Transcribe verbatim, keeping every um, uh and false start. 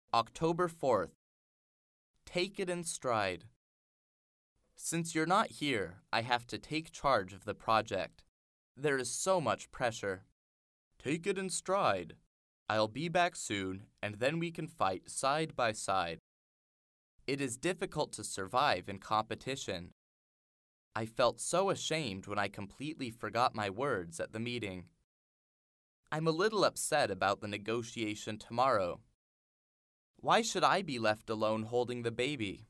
October fourth. Take it in stride. Since you're not here, I have to take charge of the project. There is so much pressure. Take it in stride. I'll be back soon, and then we can fight side by side. It is difficult to survive in competition. I felt so ashamed when I completely forgot my words at the meeting. I'm a little upset about the negotiation tomorrow. Why should I be left alone holding the baby?